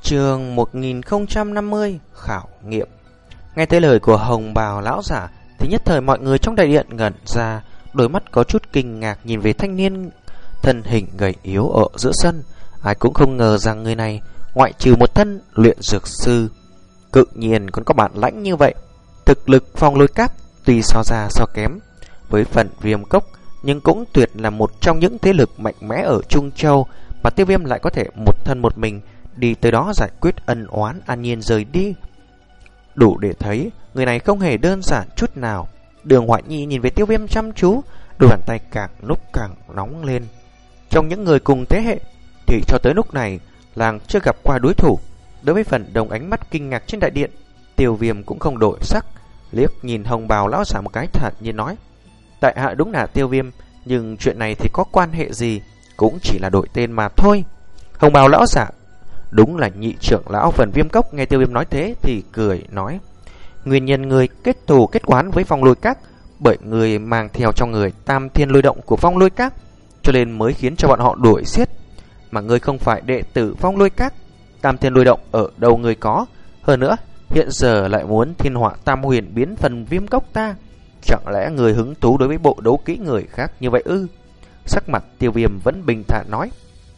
Chương 1050 khảo nghiệm. Nghe thấy lời của Hồng Bào lão giả thì nhất thời mọi người trong đại điện ngẩn ra, đôi mắt có chút kinh ngạc nhìn về thanh niên thân hình gầy yếu ở giữa sân. Ai cũng không ngờ rằng người này ngoại trừ một thân luyện dược sư, cự nhiên còn có bản lãnh như vậy. Thực lực Phong Lôi Các tuy so ra so kém với phần Viêm Cốc, nhưng cũng tuyệt là một trong những thế lực mạnh mẽ ở Trung Châu, mà Tiêu Viêm lại có thể một thân một mình đi tới đó giải quyết ân oán, an nhiên rời đi. Đủ để thấy người này không hề đơn giản chút nào. Đường Hoại Nhi nhìn về Tiêu Viêm chăm chú, đôi bàn tay càng lúc càng nóng lên. Trong những người cùng thế hệ thì cho tới lúc này làng chưa gặp qua đối thủ. Đối với phần đồng ánh mắt kinh ngạc trên đại điện, Tiêu Viêm cũng không đổi sắc, liếc nhìn Hồng Bào lão giả một cái thản nhiên nói: tại hạ đúng là Tiêu Viêm, nhưng chuyện này thì có quan hệ gì, cũng chỉ là đổi tên mà thôi. Hồng Bào lão giả đúng là nhị trưởng lão phần Viêm Cốc, nghe Tiêu Viêm nói thế thì cười nói: nguyên nhân người kết thù kết oán với Phong Lôi Các bởi người mang theo trong người Tam Thiên Lôi Động của Phong Lôi Các, cho nên mới khiến cho bọn họ đuổi giết. Mà ngươi không phải đệ tử Phong Lôi Các, Tam Thiên Lôi Động ở đâu người có? Hơn nữa hiện giờ lại muốn Thiên Họa Tam Huyền biến phần Viêm Cốc ta, chẳng lẽ người hứng thú đối với bộ đấu kỹ người khác như vậy ư? Sắc mặt Tiêu Viêm vẫn bình thản nói: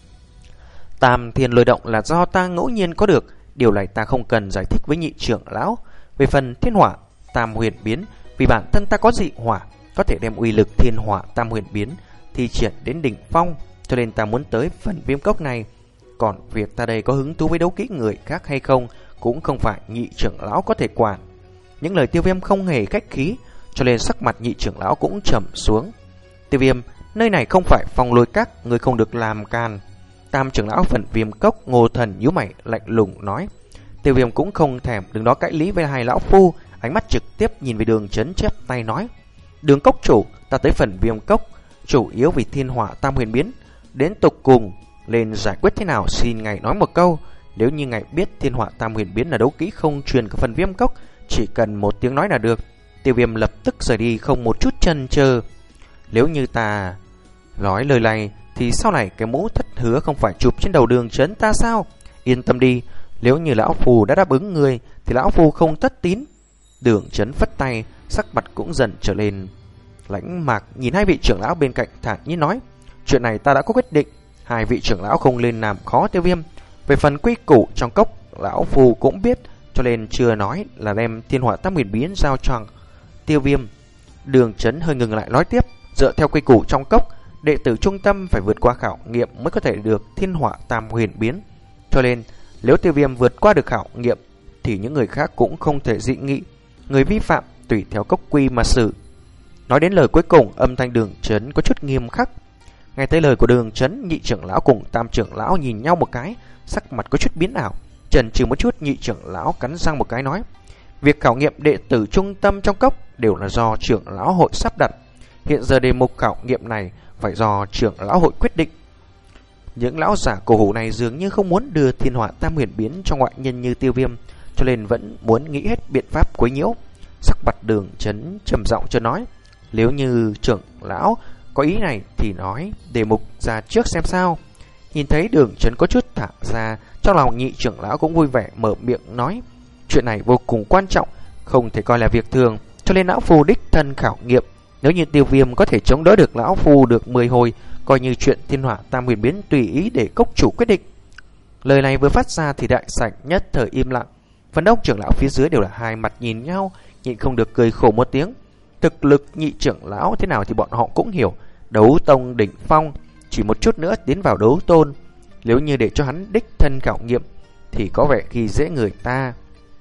Tam Thiên Lôi Động là do ta ngẫu nhiên có được, điều này ta không cần giải thích với nhị trưởng lão. Về phần Thiên Hỏa Tam Huyền biến, vì bản thân ta có dị hỏa, có thể đem uy lực Thiên Hỏa Tam Huyền biến thi triển đến đỉnh phong, cho nên ta muốn tới phần Viêm Cốc này. Còn việc ta đây có hứng thú với đấu kỹ người khác hay không cũng không phải nhị trưởng lão có thể quản. Những lời Tiêu Viêm không hề khách khí, cho nên sắc mặt nhị trưởng lão cũng trầm xuống. Tiêu Viêm, nơi này không phải Phong Lôi Các, người không được làm can. Tam trưởng lão phần Viêm Cốc Ngô Thần nhíu mày lạnh lùng nói. Tiêu Viêm cũng không thèm đứng đó cãi lý với hai lão phu, ánh mắt trực tiếp nhìn về Đường Chấn chép tay nói: Đường Cốc chủ, ta tới phần Viêm Cốc chủ yếu vì Thiên Hỏa Tam Huyền biến, đến tục cùng lên giải quyết thế nào xin ngài nói một câu. Nếu như ngài biết Thiên Hỏa Tam Huyền biến là đấu kỹ không truyền của phần Viêm Cốc, chỉ cần một tiếng nói là được. Tiêu Viêm lập tức rời đi không một chút chần chờ. Nếu như ta nói lời này thì sau này cái mũ thất hứa không phải chụp trên đầu Đường Chấn ta sao? Yên tâm đi, nếu như lão phù đã đáp ứng người thì lão phù không tất tín. Đường Chấn phất tay, sắc mặt cũng dần trở lên lãnh mạc, nhìn hai vị trưởng lão bên cạnh thản nhiên nói: chuyện này ta đã có quyết định, hai vị trưởng lão không lên làm khó Tiêu Viêm. Về phần quy củ trong cốc, lão phù cũng biết, cho nên chưa nói là đem Thiên Hỏa Tam Huyền biến giao cho Tiêu Viêm. Đường Chấn hơi ngừng lại nói tiếp: dựa theo quy củ trong cốc, đệ tử trung tâm phải vượt qua khảo nghiệm mới có thể được Thiên Hỏa Tam Huyền biến. Cho nên nếu Tiêu Viêm vượt qua được khảo nghiệm thì những người khác cũng không thể dị nghị, người vi phạm tùy theo cốc quy mà xử. Nói đến lời cuối cùng, âm thanh Đường Chấn có chút nghiêm khắc. Nghe thấy lời của Đường Chấn, nhị trưởng lão cùng tam trưởng lão nhìn nhau một cái, sắc mặt có chút biến ảo. Chần chừ một chút, nhị trưởng lão cắn răng một cái nói: việc khảo nghiệm đệ tử trung tâm trong cốc đều là do trưởng lão hội sắp đặt. Hiện giờ đề mục khảo nghiệm này phải do trưởng lão hội quyết định. Những lão giả cổ hủ này dường như không muốn đưa Thiên Hỏa Tam Huyền biến cho ngoại nhân như Tiêu Viêm, cho nên vẫn muốn nghĩ hết biện pháp quấy nhiễu. Sắc mặt Đường Chấn trầm giọng cho nói: nếu như trưởng lão có ý này thì nói đề mục ra trước xem sao. Nhìn thấy Đường Chấn có chút thả ra, trong lòng nhị trưởng lão cũng vui vẻ mở miệng nói: chuyện này vô cùng quan trọng, không thể coi là việc thường, cho nên lão phu đích thân khảo nghiệm. Nếu như Tiêu Viêm có thể chống đỡ được lão phu được 10 hồi, coi như chuyện Thiên Hỏa Tam Huyền biến tùy ý để cốc chủ quyết định. Lời này vừa phát ra thì đại sảnh nhất thời im lặng. Phần đông trưởng lão phía dưới đều là hai mặt nhìn nhau, nhịn không được cười khổ một tiếng. Thực lực nhị trưởng lão thế nào thì bọn họ cũng hiểu, đấu tông đỉnh phong, chỉ một chút nữa tiến vào đấu tôn. Nếu như để cho hắn đích thân khảo nghiệm thì có vẻ khi dễ người ta.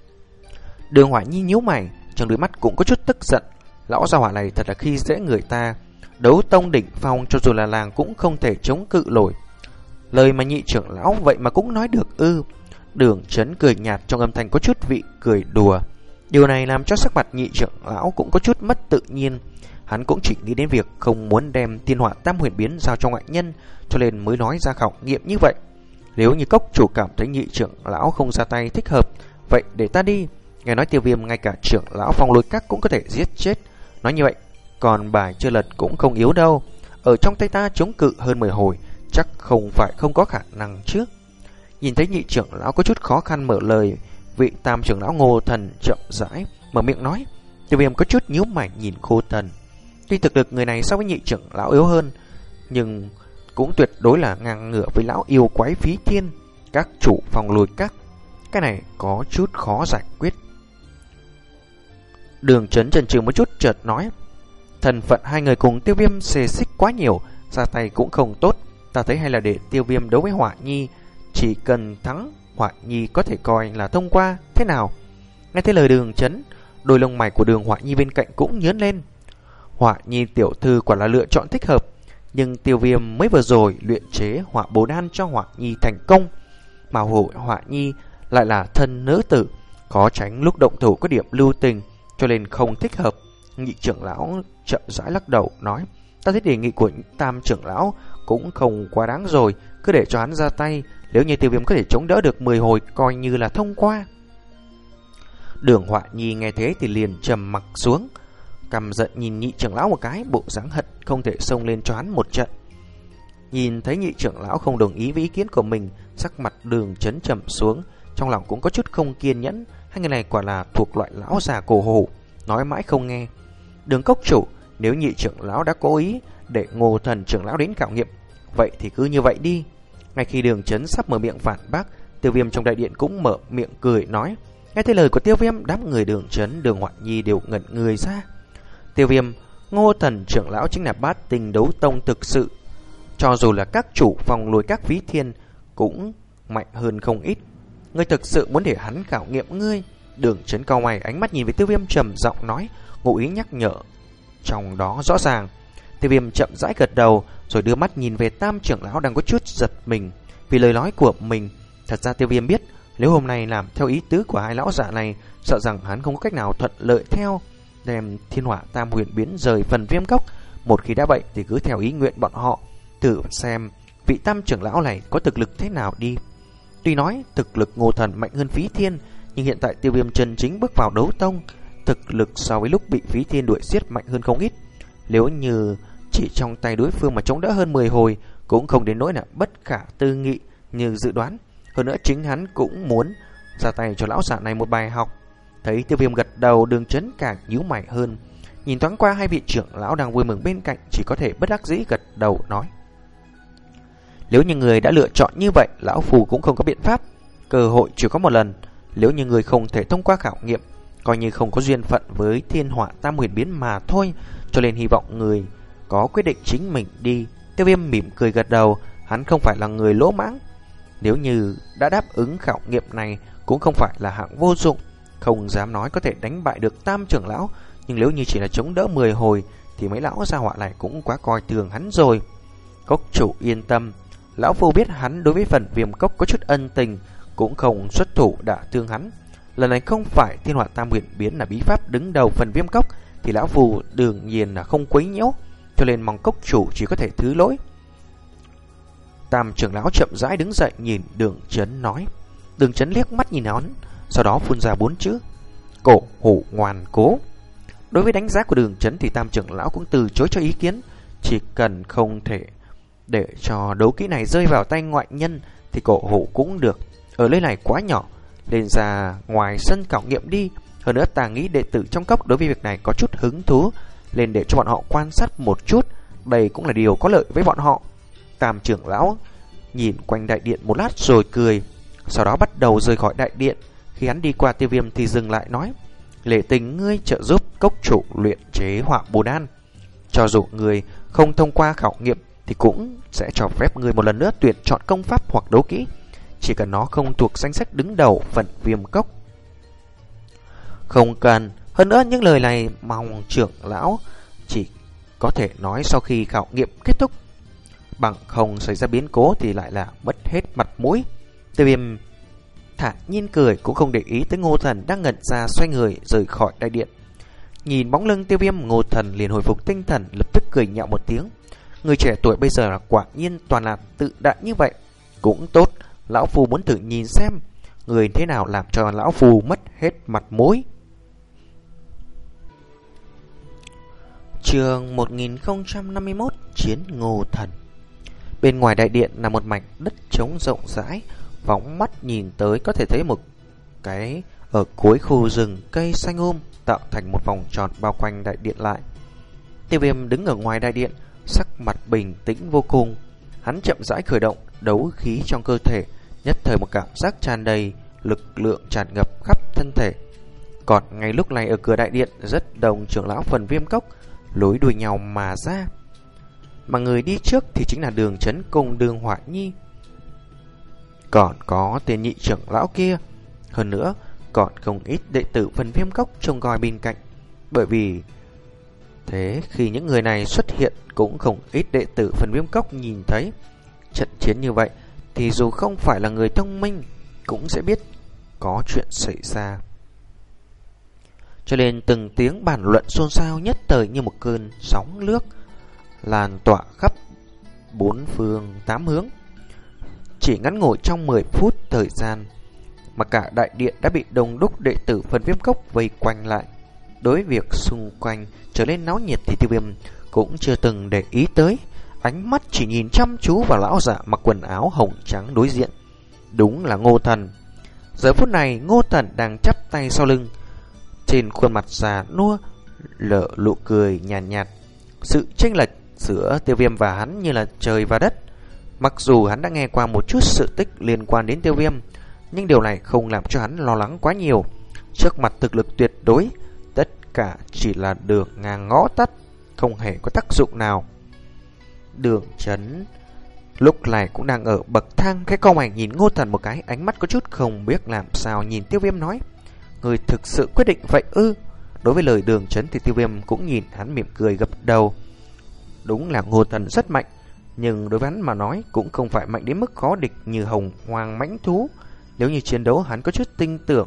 Đường Hoài Nhi nhíu mày, trong đôi mắt cũng có chút tức giận. Lão gia hỏa này thật là khi dễ người ta. Đấu tông đỉnh phong cho dù là làng cũng không thể chống cự nổi. Lời mà nhị trưởng lão vậy mà cũng nói được ư? Đường Chấn cười nhạt, trong âm thanh có chút vị cười đùa. Điều này làm cho sắc mặt nhị trưởng lão cũng có chút mất tự nhiên. Hắn cũng chỉ nghĩ đến việc không muốn đem Thiên Hỏa Tam Huyền biến giao cho ngoại nhân, cho nên mới nói ra khảo nghiệm như vậy. Nếu như cốc chủ cảm thấy nhị trưởng lão không ra tay thích hợp, vậy để ta đi. Nghe nói Tiêu Viêm ngay cả trưởng lão Phong Lôi Các cũng có thể giết chết. Nói như vậy, còn bài chưa lật cũng không yếu đâu. Ở trong tay ta chống cự hơn 10 hồi, chắc không phải không có khả năng chứ. Nhìn thấy nhị trưởng lão có chút khó khăn mở lời, vị tam trưởng lão Ngô Thần chậm rãi mở miệng nói. Tiêu Viêm có chút nhíu mày nhìn Ngô Thần. Tuy thực lực người này so với nhị trưởng lão yếu hơn, nhưng cũng tuyệt đối là ngang ngửa với lão yêu quái Phí Thiên, các chủ phòng lùi các. Cái này có chút khó giải quyết. Đường Chấn chần chừ một chút chợt nói, thân phận hai người cùng Tiêu Viêm xê xích quá nhiều, ra tay cũng không tốt. Ta thấy hay là để Tiêu Viêm đấu với Hỏa Nhi, chỉ cần thắng Hỏa Nhi có thể coi là thông qua. Thế nào? Nghe thấy lời Đường Chấn, đôi lông mày của Đường Hỏa Nhi bên cạnh cũng nhướng lên. Hỏa Nhi tiểu thư quả là lựa chọn thích hợp, nhưng Tiêu Viêm mới vừa rồi luyện chế hỏa bồ đan cho Hỏa Nhi thành công, mà Hỏa Nhi lại là thân nữ tử, có tránh lúc động thủ có điểm lưu tình, cho nên không thích hợp. Nhị trưởng lão chậm rãi lắc đầu nói, ta thấy đề nghị của tam trưởng lão cũng không quá đáng rồi, cứ để cho hắn ra tay. Nếu như Tiêu Viêm có thể chống đỡ được 10 hồi coi như là thông qua. Đường Họa Nhi nghe thế thì liền trầm mặc xuống, căm giận nhìn nhị trưởng lão một cái, bộ dáng hận không thể xông lên cho hắn một trận. Nhìn thấy nhị trưởng lão không đồng ý với ý kiến của mình, sắc mặt Đường Chấn trầm xuống, trong lòng cũng có chút không kiên nhẫn. Hai người này quả là thuộc loại lão già cổ hủ, nói mãi không nghe. Đường cốc chủ, nếu nhị trưởng lão đã cố ý để Ngô Thần trưởng lão đến khảo nghiệm, vậy thì cứ như vậy đi. Ngay khi Đường Chấn sắp mở miệng phản bác, Tiêu Viêm trong đại điện cũng mở miệng cười nói. Nghe thấy lời của Tiêu Viêm, đám người Đường Chấn, Đường Hoạn Nhi đều ngẩn người ra. Tiêu Viêm, Ngô Thần trưởng lão chính là Bát Tinh Đấu Tông thực sự, cho dù là các chủ phòng lùi các Phí Thiên cũng mạnh hơn không ít. Ngươi thực sự muốn để hắn khảo nghiệm ngươi? Đường Chấn cau mày, ánh mắt nhìn với Tiêu Viêm trầm giọng nói, ngụ ý nhắc nhở trong đó rõ ràng. Tiêu Viêm chậm rãi gật đầu, rồi đưa mắt nhìn về tam trưởng lão đang có chút giật mình vì lời nói của mình. Thật ra Tiêu Viêm biết, nếu hôm nay làm theo ý tứ của hai lão giả này, sợ rằng hắn không có cách nào thuận lợi theo đem Thiên Hỏa Tam Huyền biến rời phần Viêm Cốc. Một khi đã vậy thì cứ theo ý nguyện bọn họ, thử xem vị tam trưởng lão này có thực lực thế nào đi. Tuy nói thực lực Ngô Thần mạnh hơn Phí Thiên, nhưng hiện tại Tiêu Viêm chân chính bước vào đấu tông, thực lực so với lúc bị Phí Thiên đuổi giết mạnh hơn không ít. Nếu như chỉ trong tay đối phương mà chống đỡ hơn 10 hồi, cũng không đến nỗi là bất khả tư nghị như dự đoán. Hơn nữa chính hắn cũng muốn ra tay cho lão giả này một bài học. Thấy Tiêu Viêm gật đầu, Đường Chấn càng nhíu mày hơn. Nhìn thoáng qua hai vị trưởng lão đang vui mừng bên cạnh, chỉ có thể bất đắc dĩ gật đầu nói, nếu như người đã lựa chọn như vậy, lão phù cũng không có biện pháp. Cơ hội chỉ có một lần. Nếu như người không thể thông qua khảo nghiệm, coi như không có duyên phận với Thiên Hỏa Tam Huyền biến mà thôi. Cho nên hy vọng người có quyết định chính mình đi. Tiêu Viêm mỉm cười gật đầu, hắn không phải là người lỗ mãng. Nếu như đã đáp ứng khảo nghiệm này, cũng không phải là hạng vô dụng. Không dám nói có thể đánh bại được tam trưởng lão, nhưng nếu như chỉ là chống đỡ 10 hồi thì mấy lão gia họa này cũng quá coi thường hắn rồi. Cốc chủ yên tâm, lão phu biết hắn đối với phần Viêm Cốc có chút ân tình, cũng không xuất thủ đả thương hắn. Lần này không phải Thiên Hỏa Tam Huyền biến là bí pháp đứng đầu phần Viêm Cốc, thì lão phu đương nhiên là không quấy nhiễu, cho nên mong cốc chủ chỉ có thể thứ lỗi. Tam trưởng lão chậm rãi đứng dậy nhìn Đường Chấn nói. Đường Chấn liếc mắt nhìn hắn, sau đó phun ra 4 chữ: cổ hủ ngoan cố. Đối với đánh giá của Đường Chấn thì tam trưởng lão cũng từ chối cho ý kiến. Chỉ cần không thể để cho đấu kỹ này rơi vào tay ngoại nhân thì cổ hủ cũng được. Ở nơi này quá nhỏ, lên ra ngoài sân khảo nghiệm đi. Hơn nữa ta nghĩ đệ tử trong cốc đối với việc này có chút hứng thú, nên để cho bọn họ quan sát một chút, đây cũng là điều có lợi với bọn họ. Tam trưởng lão nhìn quanh đại điện một lát rồi cười, sau đó bắt đầu rời khỏi đại điện. Khi hắn đi qua Tiêu Viêm thì dừng lại nói: Lệ Tình, ngươi trợ giúp cốc chủ luyện chế hỏa bồ đan, cho dù ngươi không thông qua khảo nghiệm thì cũng sẽ cho phép ngươi một lần nữa tuyển chọn công pháp hoặc đấu kỹ, chỉ cần nó không thuộc danh sách đứng đầu phần Viêm Cốc. Không cần. Hơn nữa những lời này mong trưởng lão chỉ có thể nói sau khi khảo nghiệm kết thúc, bằng không xảy ra biến cố thì lại là mất hết mặt mũi. Tiêu Viêm thản nhiên cười, cũng không để ý tới Ngô Thần đang ngẩn ra, xoay người rời khỏi đại điện. Nhìn bóng lưng Tiêu Viêm, Ngô Thần liền hồi phục tinh thần, lập tức cười nhạo một tiếng. Người trẻ tuổi bây giờ là quả nhiên toàn là tự đại như vậy. Cũng tốt, lão phu muốn thử nhìn xem người thế nào làm cho lão phu mất hết mặt mũi. Chương 1051, Chiến Ngô Thần. Bên ngoài đại điện là một mảnh đất trống rộng rãi, Phóng mắt nhìn tới có thể thấy một cái ở cuối khu rừng cây xanh tạo thành một vòng tròn bao quanh đại điện lại. Tiêu Viêm đứng ở ngoài đại điện, sắc mặt bình tĩnh vô cùng. Hắn chậm rãi khởi động đấu khí trong cơ thể, nhất thời một cảm giác tràn đầy lực lượng tràn ngập khắp thân thể. Còn ngay lúc này ở cửa đại điện, rất đông trưởng lão Phần Viêm Cốc lối đuôi nhau mà ra. Mà người đi trước thì chính là Đường Chấn cùng Đường Hỏa Nhi. Còn có tên nhị trưởng lão kia. Hơn nữa, còn không ít đệ tử Phần Viêm Cốc trông coi bên cạnh. Bởi vì thế khi những người này xuất hiện, cũng không ít đệ tử Phần Viêm Cốc nhìn thấy trận chiến như vậy thì dù không phải là người thông minh cũng sẽ biết có chuyện xảy ra. Cho nên từng tiếng bàn luận xôn xao nhất thời như một cơn sóng nước lan tỏa khắp bốn phương tám hướng. Chỉ ngắn ngủi trong 10 phút thời gian mà cả đại điện đã bị đông đúc đệ tử Phần Viêm Cốc vây quanh lại. Đối với việc xung quanh trở nên náo nhiệt thì Tiêu Viêm cũng chưa từng để ý tới, ánh mắt chỉ nhìn chăm chú vào lão giả mặc quần áo hồng trắng đối diện. Đúng là Ngô Thần. Giờ phút này Ngô Thần đang chắp tay sau lưng, trên khuôn mặt già nua lở nụ cười nhàn nhạt. Sự chênh lệch giữa Tiêu Viêm và hắn như là trời và đất. Mặc dù hắn đã nghe qua một chút sự tích liên quan đến Tiêu Viêm, nhưng điều này không làm cho hắn lo lắng quá nhiều. Trước mặt thực lực tuyệt đối, tất cả chỉ là đường ngang ngõ tắt, không hề có tác dụng nào. Đường Chấn lúc này cũng đang ở bậc thang, cái cau mày nhìn Ngô Thần một cái, ánh mắt có chút không biết làm sao nhìn Tiêu Viêm nói: người thực sự quyết định vậy ư? Đối với lời Đường Chấn thì Tiêu Viêm cũng nhìn hắn mỉm cười gật đầu. Đúng là Ngô Thần rất mạnh, nhưng đối với hắn mà nói cũng không phải mạnh đến mức khó địch như hồng hoang mãnh thú. Nếu như chiến đấu hắn có chút tin tưởng.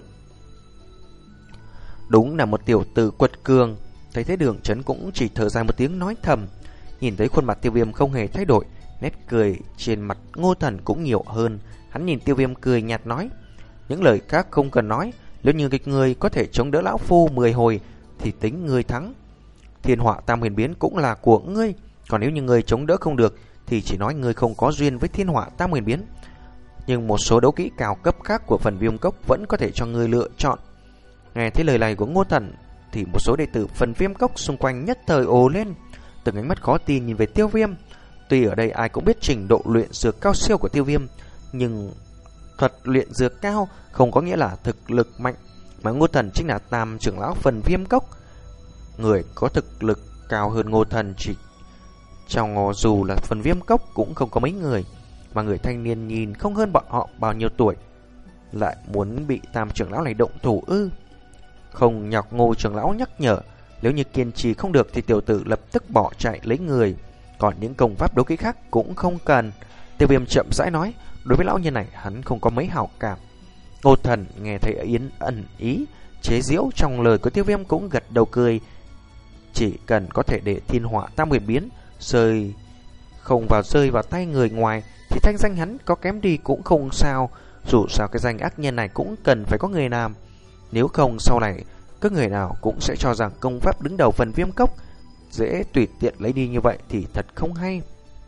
Đúng là một tiểu tử quật cường. Thấy thế Đường Chấn cũng chỉ thở dài một tiếng nói thầm. Nhìn thấy khuôn mặt Tiêu Viêm không hề thay đổi, nét cười trên mặt Ngô Thần cũng nhiều hơn. Hắn nhìn Tiêu Viêm cười nhạt nói: những lời khác không cần nói, nếu như kịch người có thể chống đỡ lão phu 10 hồi thì tính ngươi thắng. Thiên Họa Tam Huyền Biến cũng là của ngươi, còn nếu như ngươi chống đỡ không được thì chỉ nói ngươi không có duyên với Thiên Họa Tam Huyền Biến. Nhưng một số đấu kỹ cao cấp khác của Phần Viêm Cốc vẫn có thể cho ngươi lựa chọn. Nghe thấy lời này của Ngô Thần thì một số đệ tử Phần Viêm Cốc xung quanh nhất thời ồ lên, từng ánh mắt khó tin nhìn về Tiêu Viêm. Tuy ở đây ai cũng biết trình độ luyện dược cao siêu của Tiêu Viêm, nhưng thuật luyện dược cao không có nghĩa là thực lực mạnh, mà Ngô Thần chính là tam trưởng lão Phần Viêm Cốc. Người có thực lực cao hơn Ngô Thần chỉ trong dù là Phần Viêm Cốc cũng không có mấy người, mà người thanh niên nhìn không hơn bọn họ bao nhiêu tuổi, lại muốn bị tam trưởng lão này động thủ ư? Không nhọc Ngô trưởng lão nhắc nhở, nếu như kiên trì không được thì tiểu tử lập tức bỏ chạy lấy người, còn những công pháp đấu kỹ khác cũng không cần. Tiêu Viêm chậm rãi nói, đối với lão nhân này hắn không có mấy hảo cảm. Ngô Thần nghe thấy Yến ẩn ý chế giễu trong lời của Tiêu Viêm cũng gật đầu cười. Chỉ cần có thể để Thiên Họa Tam Huyền Biến rơi vào tay người ngoài thì thanh danh hắn có kém đi cũng không sao. Dù sao cái danh ác nhân này cũng cần phải có người làm, nếu không sau này các người nào cũng sẽ cho rằng công pháp đứng đầu Phần Viêm Cốc dễ tùy tiện lấy đi như vậy thì thật không hay.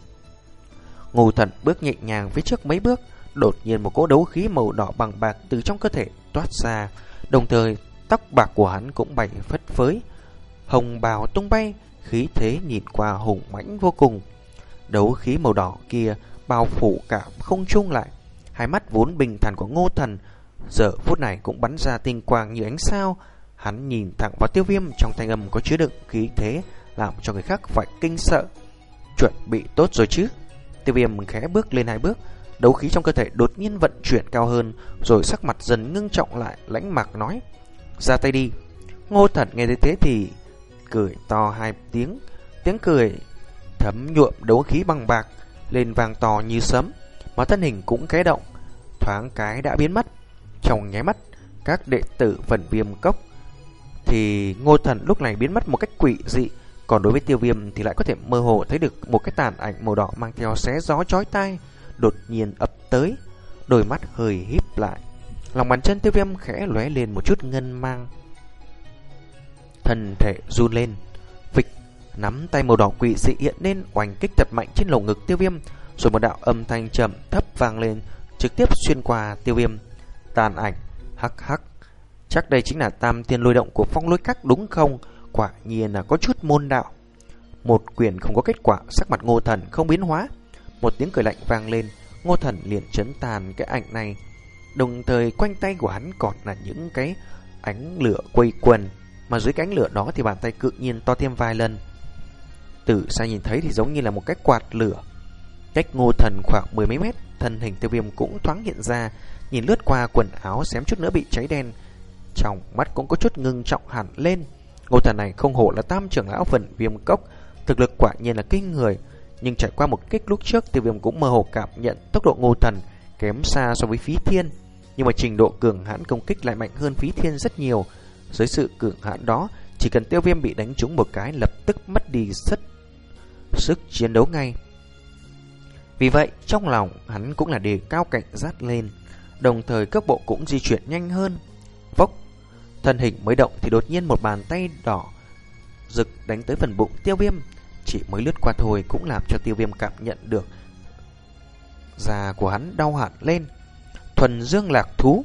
Ngô Thần bước nhẹ nhàng phía trước mấy bước, đột nhiên một cỗ đấu khí màu đỏ bằng bạc từ trong cơ thể toát ra, đồng thời tóc bạc của hắn cũng bay phất phới, hồng bào tung bay, khí thế nhìn qua hùng mãnh vô cùng. Đấu khí màu đỏ kia bao phủ cả không trung lại, hai mắt vốn bình thản của Ngô Thần giờ phút này cũng bắn ra tinh quang như ánh sao. Hắn nhìn thẳng vào Tiêu Viêm, trong thanh âm có chứa đựng khí thế làm cho người khác phải kinh sợ. Chuẩn bị tốt rồi chứ? Tiêu Viêm khẽ bước lên hai bước, đấu khí trong cơ thể đột nhiên vận chuyển cao hơn, rồi sắc mặt dần ngưng trọng lại, lãnh mạc nói: ra tay đi. Ngô Thần nghe thấy thế thì cười to hai tiếng, tiếng cười thấm nhuộm đấu khí bằng bạc lên vàng to như sấm, mà thân hình cũng khẽ động, thoáng cái đã biến mất. Trong nháy mắt, các đệ tử Phần Viêm Cốc thì Ngô Thần lúc này biến mất một cách quỷ dị, còn đối với Tiêu Viêm thì lại có thể mơ hồ thấy được một cái tàn ảnh màu đỏ mang theo xé gió chói tai đột nhiên ập tới, đôi mắt hơi híp lại, lòng bàn chân Tiêu Viêm khẽ lóe lên một chút ngân mang, thân thể run lên, phịch, nắm tay màu đỏ quỷ dị hiện lên, oanh kích thật mạnh trên lồng ngực Tiêu Viêm, rồi một đạo âm thanh trầm thấp vang lên, trực tiếp xuyên qua Tiêu Viêm. Tàn ảnh, hắc hắc, chắc đây chính là tam thiên lôi động của Phong Lôi Các đúng không? Quả nhiên là có chút môn đạo. Một quyền không có kết quả, sắc mặt Ngô Thần không biến hóa. Một tiếng cười lạnh vang lên, Ngô Thần liền chấn tàn cái ảnh này. Đồng thời quanh tay của hắn còn là những cái ánh lửa quây quần, mà dưới cái ánh lửa đó thì bàn tay cự nhiên to thêm vài lần. Từ xa nhìn thấy thì giống như là một cái quạt lửa. Cách Ngô Thần khoảng 10 mấy mét, thân hình Tiêu Viêm cũng thoáng hiện ra, nhìn lướt qua quần áo xém chút nữa bị cháy đen, trong mắt cũng có chút ngưng trọng hẳn lên. Ngô Thần này không hổ là tam trưởng lão Vân Viêm Cốc, thực lực quả nhiên là kinh người. Nhưng trải qua một kích lúc trước, Tiêu Viêm cũng mơ hồ cảm nhận tốc độ Ngô Thần kém xa so với Phí Thiên, nhưng mà trình độ cường hãn công kích lại mạnh hơn Phí Thiên rất nhiều. Dưới sự cường hãn đó, chỉ cần Tiêu Viêm bị đánh trúng một cái lập tức mất đi sức chiến đấu ngay. Vì vậy, trong lòng hắn cũng là đề cao cảnh giác lên, đồng thời cước bộ cũng di chuyển nhanh hơn. Vốc, thân hình mới động thì đột nhiên một bàn tay đỏ rực đánh tới phần bụng Tiêu Viêm. Chỉ mới lướt qua thôi cũng làm cho Tiêu Viêm cảm nhận được da của hắn đau hẳn lên. Thuần dương lạc thú.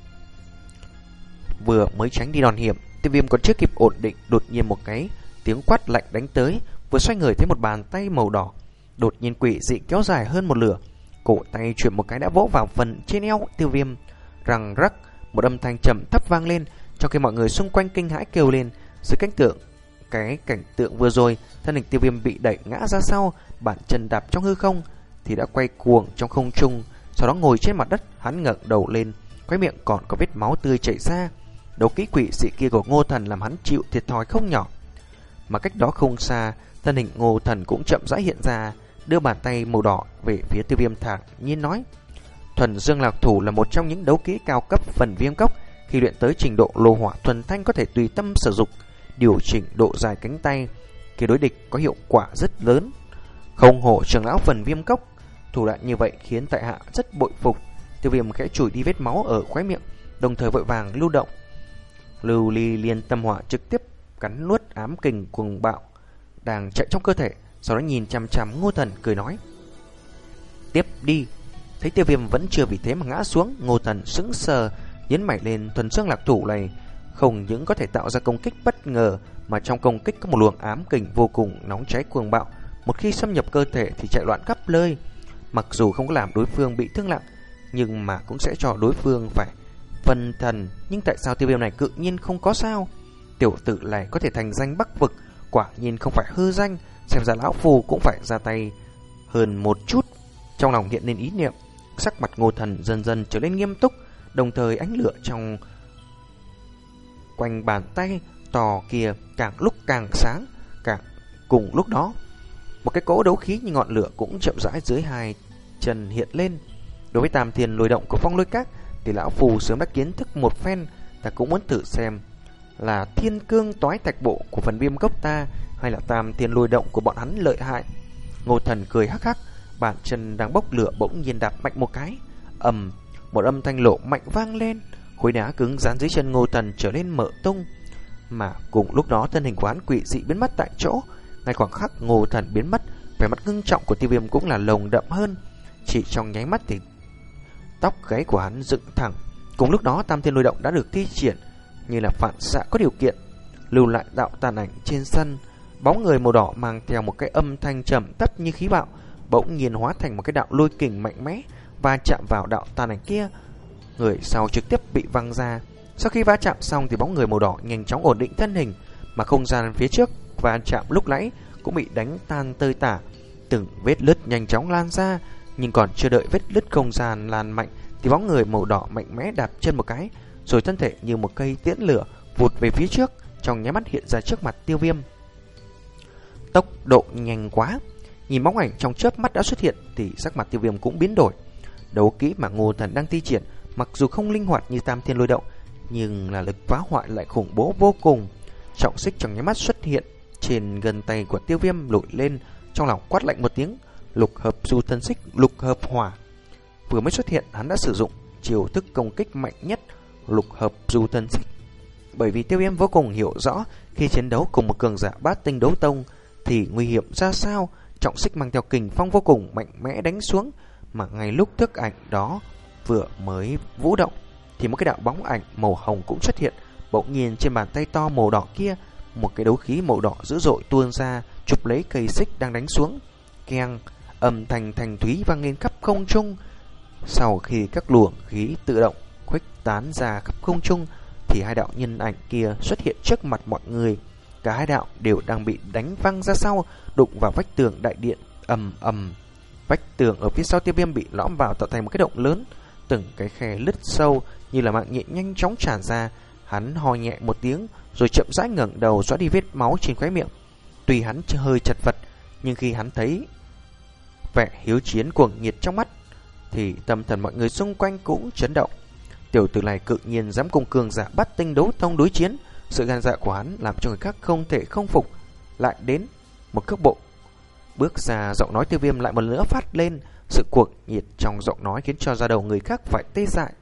Vừa mới tránh đi đòn hiểm, Tiêu Viêm còn chưa kịp ổn định, đột nhiên một cái tiếng quát lạnh đánh tới. Vừa xoay người thấy một bàn tay màu đỏ đột nhiên quỷ dị kéo dài hơn một lửa, cổ tay chuyển một cái đã vỗ vào phần trên eo Tiêu Viêm. Răng rắc, một âm thanh trầm thấp vang lên, trong khi mọi người xung quanh kinh hãi kêu lên. Dưới cảnh tượng vừa rồi, thân hình Tiêu Viêm bị đẩy ngã ra sau, bàn chân đạp trong hư không thì đã quay cuồng trong không trung, sau đó ngồi trên mặt đất. Hắn ngẩng đầu lên, khóe miệng còn có vết máu tươi chảy ra. Đấu kỹ quỷ dị kia của Ngô Thần làm hắn chịu thiệt thòi không nhỏ. Mà cách đó không xa, thân hình Ngô Thần cũng chậm rãi hiện ra, đưa bàn tay màu đỏ về phía Tiêu Viêm, thản nhiên nói: Thuần dương lạc thủ là một trong những đấu kỹ cao cấp Vân Viêm Cốc, khi luyện tới trình độ lô hỏa thuần thanh có thể tùy tâm sử dụng, điều chỉnh độ dài cánh tay, khi đối địch có hiệu quả rất lớn. Không hổ trưởng lão Vân Viêm Cốc, thủ đoạn như vậy khiến tại hạ rất bội phục. Tiêu Viêm khẽ chùi đi vết máu ở khóe miệng, đồng thời vội vàng lưu động lưu ly liên tâm hỏa trực tiếp cắn nuốt ám kình cuồng bạo đang chạy trong cơ thể, sau đó nhìn chằm chằm Ngô Thần cười nói: Tiếp đi. Thấy Tiêu Viêm vẫn chưa vì thế mà ngã xuống, Ngô Thần sững sờ, nhấn mày lên. Thuần dương lạc thủ này không những có thể tạo ra công kích bất ngờ, mà trong công kích có một luồng ám kình vô cùng nóng cháy cuồng bạo, một khi xâm nhập cơ thể thì chạy loạn khắp nơi. Mặc dù không có làm đối phương bị thương nặng, nhưng mà cũng sẽ cho đối phương phải phân thần. Nhưng tại sao Tiêu Viêm này cự nhiên không có sao? Tiểu tử này có thể thành danh Bắc vực, quả nhiên không phải hư danh. Xem ra lão phù cũng phải ra tay hơn một chút. Trong lòng hiện lên ý niệm, sắc mặt Ngô Thần dần dần trở nên nghiêm túc, đồng thời ánh lửa trong quanh bàn tay to kia càng lúc càng sáng. Cùng lúc đó, một cái cỗ đấu khí như ngọn lửa cũng chậm rãi dưới hai chân hiện lên. Đối với tam thiên lôi động của Phong Lôi Các thì lão phù sớm đã kiến thức một phen, ta cũng muốn thử xem là thiên cương toái thạch bộ của Vân Viêm Cốc ta, hay là tam thiên lôi động của bọn hắn lợi hại. Ngô Thần cười hắc hắc, bàn chân đang bốc lửa bỗng nhiên đạp mạnh một cái, một âm thanh lộ mạnh vang lên, khối đá cứng dán dưới chân Ngô Thần trở nên mở tung. Mà cùng lúc đó, thân hình của hắn quỷ dị biến mất tại chỗ. Ngay khoảng khắc Ngô Thần biến mất, vẻ mặt ngưng trọng của Tiêu Viêm cũng là lồng đậm hơn. Chỉ trong nháy mắt thì tóc gáy của hắn dựng thẳng. Cùng lúc đó, tam thiên lôi động đã được thi triển như là phản xạ có điều kiện, lưu lại đạo tàn ảnh trên sân. Bóng người màu đỏ mang theo một cái âm thanh trầm thấp như khí bạo, bỗng nhiên hóa thành một cái đạo lôi kình mạnh mẽ và chạm vào đạo tàn ảnh kia. Người sau trực tiếp bị văng ra. Sau khi va chạm xong thì bóng người màu đỏ nhanh chóng ổn định thân hình, mà không gian phía trước va chạm lúc nãy cũng bị đánh tan tơi tả. Từng vết lứt nhanh chóng lan ra, nhưng còn chưa đợi vết lứt không gian lan mạnh thì bóng người màu đỏ mạnh mẽ đạp chân một cái, rồi thân thể như một cây tiễn lửa vụt về phía trước, trong nháy mắt hiện ra trước mặt Tiêu Viêm. Tốc độ nhanh quá, nhìn bóng ảnh trong chớp mắt đã xuất hiện thì sắc mặt Tiêu Viêm cũng biến đổi. Đấu kỹ mà Ngô Thần đang thi triển mặc dù không linh hoạt như tam thiên lôi động, nhưng là lực phá hoại lại khủng bố vô cùng. Trọng xích trong nháy mắt xuất hiện trên gần tay của Tiêu Viêm, lội lên, trong lòng quát lạnh một tiếng: Lục hợp du thân xích, lục hợp hỏa. Vừa mới xuất hiện, hắn đã sử dụng chiêu thức công kích mạnh nhất, lục hợp du thân xích. Bởi vì Tiêu Viêm vô cùng hiểu rõ khi chiến đấu cùng một cường giả bát tinh đấu tông thì nguy hiểm ra sao. Trọng xích mang theo kình phong vô cùng mạnh mẽ đánh xuống, mà ngay lúc thức ảnh đó vừa mới vũ động thì một cái đạo bóng ảnh màu hồng cũng xuất hiện. Bỗng nhiên trên bàn tay to màu đỏ kia, một cái đấu khí màu đỏ dữ dội tuôn ra, chụp lấy cây xích đang đánh xuống. Keng, âm thanh thanh thúy vang lên khắp không trung. Sau khi các luồng khí tự động khuếch tán ra khắp không trung thì hai đạo nhân ảnh kia xuất hiện trước mặt mọi người. Cả hai đạo đều đang bị đánh văng ra sau, đụng vào vách tường đại điện. Ầm ầm. Vách tường ở phía sau Tiêu Viêm bị lõm vào tạo thành một cái động lớn, từng cái khe lứt sâu như là mạng nhện nhanh chóng tràn ra. Hắn ho nhẹ một tiếng rồi chậm rãi ngẩng đầu xóa đi vết máu trên khóe miệng. Tuy hắn hơi chật vật, nhưng khi hắn thấy vẻ hiếu chiến cuồng nhiệt trong mắt thì tâm thần mọi người xung quanh cũng chấn động. Tiểu tử này cự nhiên dám cùng cường giả Bát Tinh đấu tông đối chiến. Sự gan dạ của hắn làm cho người khác không thể không phục. Lại đến một cước bộ bước ra, giọng nói Tiêu Viêm lại một lần nữa phát lên. Sự cuồng nhiệt trong giọng nói khiến cho da đầu người khác phải tê dại.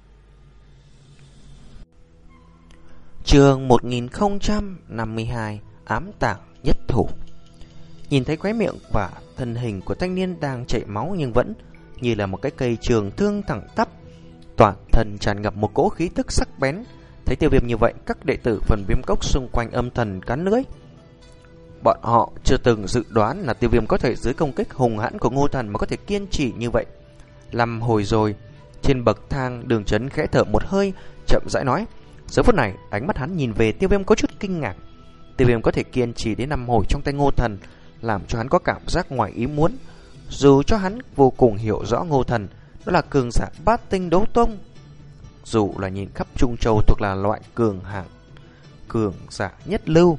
Chương 1052, ám tảng nhất thủ. Nhìn thấy khóe miệng và thân hình của thanh niên đang chảy máu nhưng vẫn như là một cái cây trường thương thẳng tắp, toàn thân tràn ngập một cỗ khí tức sắc bén. Thấy Tiêu Viêm như vậy, các đệ tử phần Viêm Cốc xung quanh âm thầm cắn lưỡi. Bọn họ chưa từng dự đoán là Tiêu Viêm có thể dưới công kích hùng hãn của Ngô Thần mà có thể kiên trì như vậy. Làm hồi rồi, trên bậc thang Đường Chấn khẽ thở một hơi, chậm rãi nói. Giờ phút này, ánh mắt hắn nhìn về Tiêu Viêm có chút kinh ngạc. Tiêu Viêm có thể kiên trì đến 5 hồi trong tay Ngô Thần, làm cho hắn có cảm giác ngoài ý muốn. Dù cho hắn vô cùng hiểu rõ Ngô Thần đó là cường giả Bát Tinh đấu tông, dù là nhìn khắp Trung Châu thuộc là loại cường giả nhất lưu.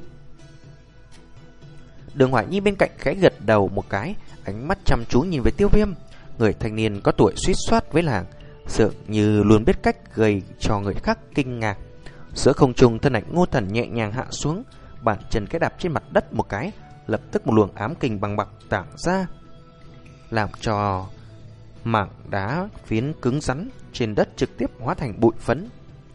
Đường Hoài Nhi bên cạnh khẽ gật đầu một cái, ánh mắt chăm chú nhìn về Tiêu Viêm. Người thanh niên có tuổi suýt soát với làng, dường như luôn biết cách gây cho người khác kinh ngạc. Giữa không trung, thân ảnh Ngô Thần nhẹ nhàng hạ xuống, bàn chân cái đạp trên mặt đất một cái, lập tức một luồng ám kình bằng bạc tản ra, làm cho mảng đá phiến cứng rắn trên đất trực tiếp hóa thành bụi phấn.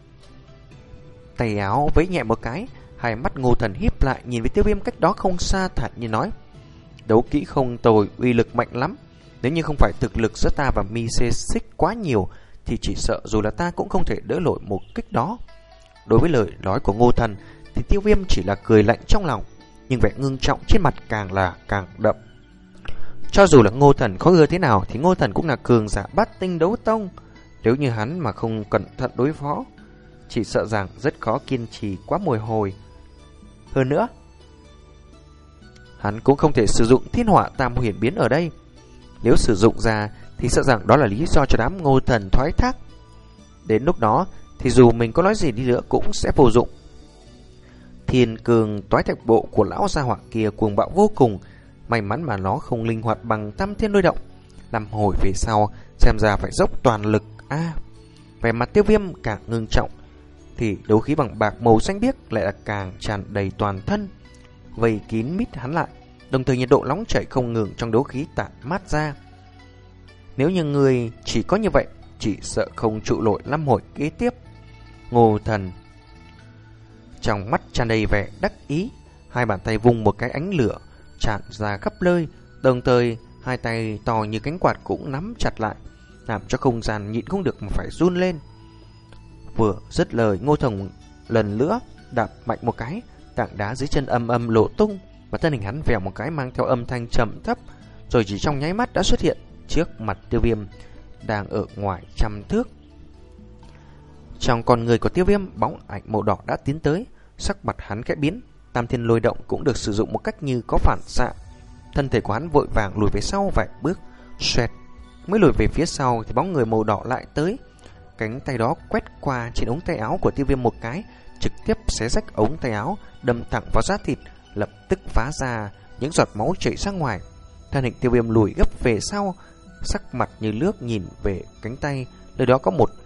Tay áo vẫy nhẹ một cái, hai mắt Ngô Thần híp lại nhìn với Tiêu Viêm cách đó không xa, thản nhiên nói: đấu kỹ không tồi, uy lực mạnh lắm. Nếu như không phải thực lực giữa ta và Mi xê xích quá nhiều thì chỉ sợ dù là ta cũng không thể đỡ nổi một kích đó. Đối với lời nói của Ngô Thần thì Tiêu Viêm chỉ là cười lạnh trong lòng, nhưng vẻ ngưng trọng trên mặt càng đậm. Cho dù là Ngô Thần có ưa thế nào thì Ngô Thần cũng là cường giả Bát Tinh đấu tông. Nếu như hắn mà không cẩn thận đối phó, chỉ sợ rằng rất khó kiên trì quá một hồi. Hơn nữa, hắn cũng không thể sử dụng thiên hỏa tam huyền biến ở đây. Nếu sử dụng ra thì sợ rằng đó là lý do cho đám Ngô Thần thoái thác. Đến lúc đó thì dù mình có nói gì đi nữa cũng sẽ vô dụng. Thiên cường toái thạch bộ của lão gia hỏa kia cuồng bạo vô cùng, may mắn mà nó không linh hoạt bằng Tam Thiên Lôi Động. Làm hồi về sau xem ra phải dốc toàn lực. Vẻ mặt Tiêu Viêm càng ngưng trọng, thì đấu khí bằng bạc màu xanh biếc lại là càng tràn đầy toàn thân, vây kín mít hắn lại, đồng thời nhiệt độ nóng chảy không ngừng trong đấu khí tản mát ra. Nếu như người chỉ có như vậy, chỉ sợ không trụ nổi 5 hồi kế tiếp. Ngô Thần trong mắt tràn đầy vẻ đắc ý, hai bàn tay vung một cái ánh lửa tràn ra khắp nơi, đồng thời hai tay to như cánh quạt cũng nắm chặt lại, làm cho không gian nhịn không được mà phải run lên. Vừa dứt lời, Ngô Thần lần nữa đạp mạnh một cái, tảng đá dưới chân âm âm lộ tung, và thân hình hắn vèo một cái mang theo âm thanh trầm thấp, rồi chỉ trong nháy mắt đã xuất hiện trước mặt Tiêu Viêm đang ở ngoài trăm thước. Trong con người của Tiêu Viêm, bóng ảnh màu đỏ đã tiến tới, sắc mặt hắn khẽ biến. Tam Thiên Lôi Động cũng được sử dụng một cách như có phản xạ. Thân thể của hắn vội vàng lùi về sau vài bước, xoẹt. Mới lùi về phía sau thì bóng người màu đỏ lại tới. Cánh tay đó quét qua trên ống tay áo của Tiêu Viêm một cái, trực tiếp xé rách ống tay áo, đâm thẳng vào da thịt, lập tức phá ra những giọt máu chảy ra ngoài. Thân hình Tiêu Viêm lùi gấp về sau, sắc mặt như nước nhìn về cánh tay, nơi đó có một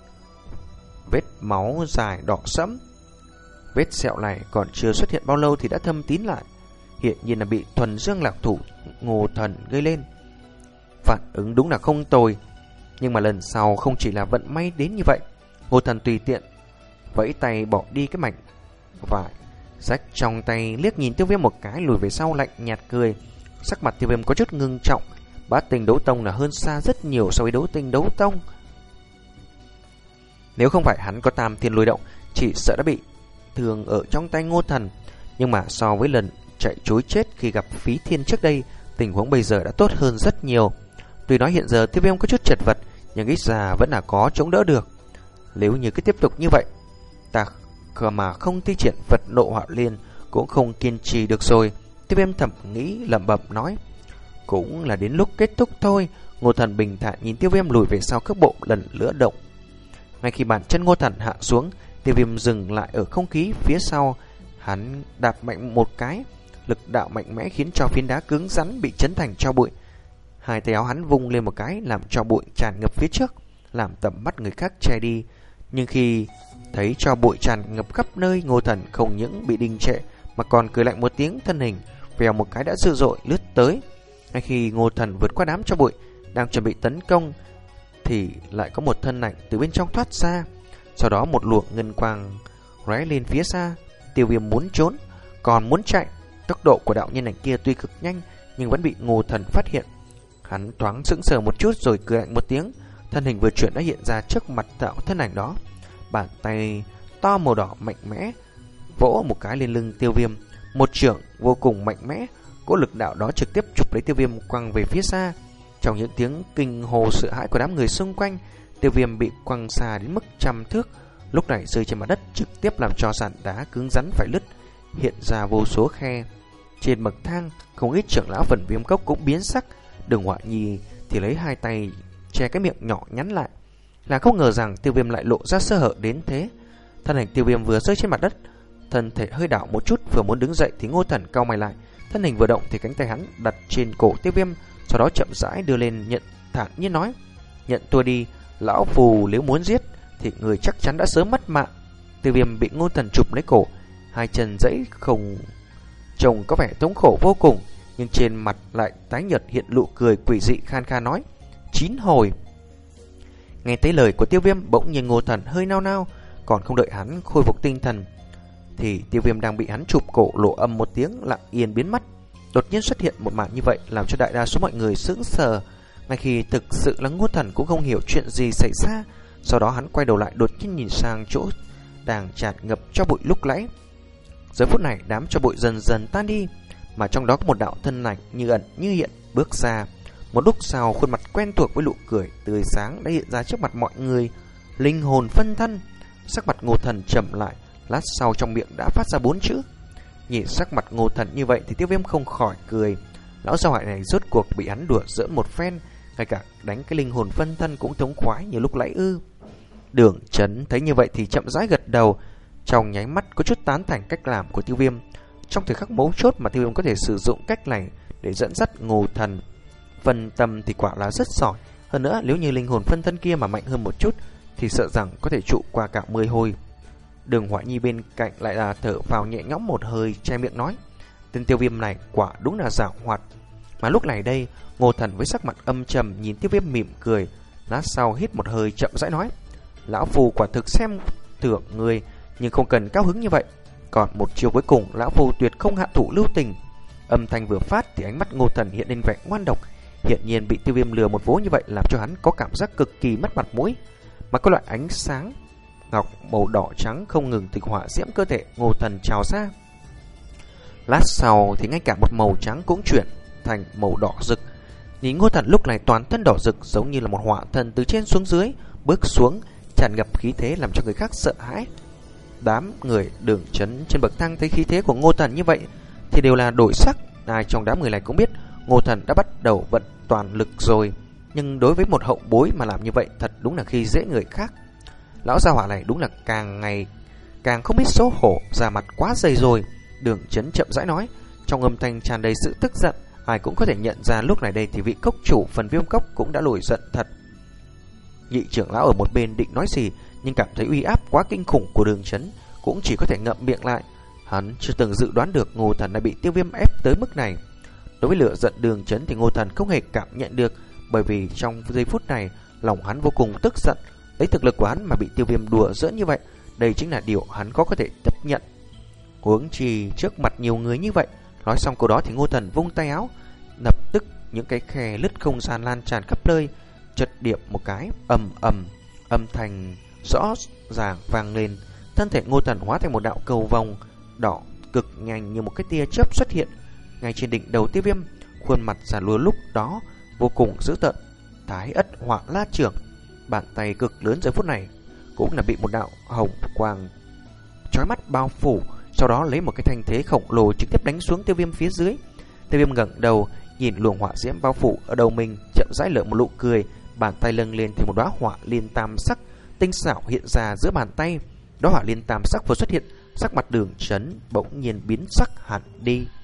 vết máu dài đỏ sẫm. Vết sẹo này còn chưa xuất hiện bao lâu thì đã thâm tín lại, hiện nhiên là bị thuần dương lạc thủ Ngô Thần gây lên. Phản ứng đúng là không tồi, nhưng mà lần sau không chỉ là vận may đến như vậy. Ngô Thần tùy tiện vẫy tay bỏ đi cái mảnh vải rách trong tay, liếc nhìn Tiêu Viêm một cái, lùi về sau lạnh nhạt cười. Sắc mặt Tiêu Viêm có chút ngưng trọng. Bát Tinh đấu tông là hơn xa rất nhiều so với đấu tinh đấu tông. Nếu không phải hắn có tam thiên lôi động, chỉ sợ đã bị thương ở trong tay Ngô Thần. Nhưng mà so với lần chạy trối chết khi gặp Phí Thiên trước đây, tình huống bây giờ đã tốt hơn rất nhiều. Tuy nói hiện giờ Tiêu Viêm có chút chật vật, nhưng ít ra vẫn là có chống đỡ được. Nếu như cứ tiếp tục như vậy, ta mà không thi triển Phật Nộ Hỏa Liên cũng không kiên trì được rồi. Tiêu Viêm thầm nghĩ lẩm bẩm nói, cũng là đến lúc kết thúc thôi. Ngô Thần bình thản nhìn Tiêu Viêm lùi về sau cước bộ lần lnữa động. Ngay khi bàn chân Ngô Thần hạ xuống, Tiêu Viêm dừng lại ở không khí phía sau. Hắn đạp mạnh một cái, lực đạo mạnh mẽ khiến cho phiến đá cứng rắn bị chấn thành tro bụi. Hai tay áo hắn vung lên một cái, làm tro bụi tràn ngập phía trước, làm tầm mắt người khác che đi. Nhưng khi thấy tro bụi tràn ngập khắp nơi, Ngô Thần không những bị đình trệ mà còn cười lạnh một tiếng, thân hình vèo một cái đã dữ dội lướt tới. Ngay khi Ngô Thần vượt qua đám tro bụi đang chuẩn bị tấn công, thì lại có một thân ảnh từ bên trong thoát ra. Sau đó một luồng ngân quang lóe lên phía xa. Tiêu Viêm muốn trốn, còn muốn chạy. Tốc độ của đạo nhân ảnh kia tuy cực nhanh, nhưng vẫn bị Ngô Thần phát hiện. Hắn thoáng sững sờ một chút rồi cười lạnh một tiếng, thân hình vừa chuyển đã hiện ra trước mặt đạo thân ảnh đó. Bàn tay to màu đỏ mạnh mẽ vỗ một cái lên lưng Tiêu Viêm, một chưởng vô cùng mạnh mẽ. Cỗ lực đạo đó trực tiếp chụp lấy Tiêu Viêm quăng về phía xa. Trong những tiếng kinh hô sợ hãi của đám người xung quanh, Tiêu Viêm bị quăng xa đến mức 100 thước, lúc này rơi trên mặt đất, trực tiếp làm cho sàn đá cứng rắn phải lứt, hiện ra vô số khe. Trên bậc thang, không ít trưởng lão phần Viêm Cốc cũng biến sắc. Đường Họa Nhi thì lấy hai tay che cái miệng nhỏ nhắn lại, là không ngờ rằng Tiêu Viêm lại lộ ra sơ hở đến thế. Thân hình Tiêu Viêm vừa rơi trên mặt đất, thân thể hơi đảo một chút, vừa muốn đứng dậy thì Ngô Thần cau mày lại. Thân hình vừa động thì cánh tay hắn đặt trên cổ Tiêu Viêm, sau đó chậm rãi đưa lên, nhận thản nhiên nói: "Nhận tôi đi, lão phù nếu muốn giết thì người chắc chắn đã sớm mất mạng." Tiêu Viêm bị Ngô Thần chụp lấy cổ, hai chân giãy không trông có vẻ thống khổ vô cùng, nhưng trên mặt lại tái nhợt hiện nụ cười quỷ dị, khan khan nói: "9 hồi." Nghe thấy lời của Tiêu Viêm, bỗng nhiên Ngô Thần hơi nao nao, còn không đợi hắn khôi phục tinh thần thì Tiêu Viêm đang bị hắn chụp cổ lộ âm một tiếng lặng yên biến mất. Đột nhiên xuất hiện một màn như vậy làm cho đại đa số mọi người sững sờ. Ngay khi thực sự là Ngô Thần cũng không hiểu chuyện gì xảy ra. Sau đó hắn quay đầu lại, đột nhiên nhìn sang chỗ đang tràn ngập cho bụi lúc nãy. Giờ phút này đám cho bụi dần dần tan đi, mà trong đó có một đạo thân ảnh như ẩn như hiện bước ra. Một lúc sau, khuôn mặt quen thuộc với nụ cười tươi sáng đã hiện ra trước mặt mọi người. Linh hồn phân thân. Sắc mặt Ngô Thần trầm lại, lát sau trong miệng đã phát ra 4 chữ. Nhìn sắc mặt Ngô Thần như vậy thì Tiêu Viêm không khỏi cười. Lão gia hỏa này rốt cuộc bị hắn đùa giỡn một phen, ngay cả đánh cái linh hồn phân thân cũng thống khoái như lúc nãy ư? Đường Chấn thấy như vậy thì chậm rãi gật đầu, trong nháy mắt có chút tán thành cách làm của Tiêu Viêm. Trong thời khắc mấu chốt mà Tiêu Viêm có thể sử dụng cách này để dẫn dắt Ngô Thần, phân tâm thì quả là rất giỏi. Hơn nữa, nếu như linh hồn phân thân kia mà mạnh hơn một chút thì sợ rằng có thể trụ qua cả 10 hồi. Đường Họa Nhi bên cạnh lại là thở vào nhẹ nhõm một hơi, che miệng nói: "Tên Tiêu Viêm này quả đúng là giảo hoạt." Mà lúc này đây, Ngô Thần với sắc mặt âm trầm nhìn Tiêu Viêm mỉm cười, lát sau hít một hơi chậm rãi nói: "Lão phù quả thực xem thường người, nhưng không cần cao hứng như vậy. Còn một chiều cuối cùng, lão phù tuyệt không hạ thủ lưu tình." Âm thanh vừa phát thì ánh mắt Ngô Thần hiện lên vẻ ngoan độc. Hiện nhiên bị Tiêu Viêm lừa một vố như vậy làm cho hắn có cảm giác cực kỳ mất mặt mũi. Mà có loại ánh sáng ngọc màu đỏ trắng không ngừng từ hỏa diễm cơ thể Ngô Thần trào ra. Lát sau thì ngay cả một màu trắng cũng chuyển thành màu đỏ rực. Nhìn Ngô Thần lúc này toàn thân đỏ rực, giống như là một hỏa thần từ trên xuống dưới bước xuống, tràn ngập khí thế làm cho người khác sợ hãi. Đám người Đường Chấn trên bậc thang thấy khí thế của Ngô Thần như vậy thì đều là đổi sắc. Ai trong đám người này cũng biết Ngô Thần đã bắt đầu vận toàn lực rồi, nhưng đối với một hậu bối mà làm như vậy thật đúng là khi dễ người khác. Lão gia hỏa này đúng là càng ngày càng không biết xấu hổ, ra mặt quá dày rồi. Đường Chấn chậm rãi nói, trong âm thanh tràn đầy sự tức giận. Ai cũng có thể nhận ra lúc này đây thì vị cốc chủ phần Viêm Cốc cũng đã nổi giận thật. Nhị trưởng lão ở một bên định nói gì, nhưng cảm thấy uy áp quá kinh khủng của Đường Chấn, cũng chỉ có thể ngậm miệng lại. Hắn chưa từng dự đoán được Ngô Thần đã bị Tiêu Viêm ép tới mức này. Đối với lửa giận Đường Chấn thì Ngô Thần không hề cảm nhận được, bởi vì trong giây phút này lòng hắn vô cùng tức giận. Lấy thực lực của hắn mà bị Tiêu Viêm đùa giỡn như vậy, đây chính là điều hắn có thể chấp nhận. Huống chi trước mặt nhiều người như vậy. Nói xong câu đó thì Ngô Thần vung tay áo, lập tức những cái khe lứt không gian lan tràn khắp nơi, chợt điệp một cái, ầm ầm, âm thanh rõ ràng vang lên. Thân thể Ngô Tần hóa thành một đạo cầu vòng đỏ cực nhanh như một cái tia chớp xuất hiện ngay trên đỉnh đầu Tiêu Viêm. Khuôn mặt già lúa lúc đó vô cùng dữ tợn. Thái Ất Hỏa La Trưởng, bàn tay cực lớn giờ phút này cũng là bị một đạo hồng quang chói mắt bao phủ, sau đó lấy một cái thanh thế khổng lồ trực tiếp đánh xuống Tiêu Viêm phía dưới. Tiêu Viêm ngẩng đầu nhìn luồng hỏa diễm bao phủ ở đầu mình, chậm rãi nở một nụ cười, bàn tay lâng lên thì một đóa hỏa liên tam sắc tinh xảo hiện ra giữa bàn tay. Đóa hỏa liên tam sắc vừa xuất hiện, sắc mặt Đường Chấn bỗng nhiên biến sắc hẳn đi.